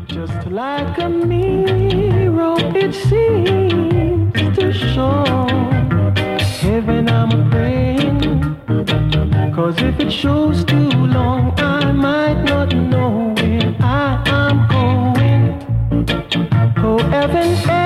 Just like a mirror, it seems to show heaven I'm praying. Cause if it shows too long, I might not know where I am going. Oh, heaven,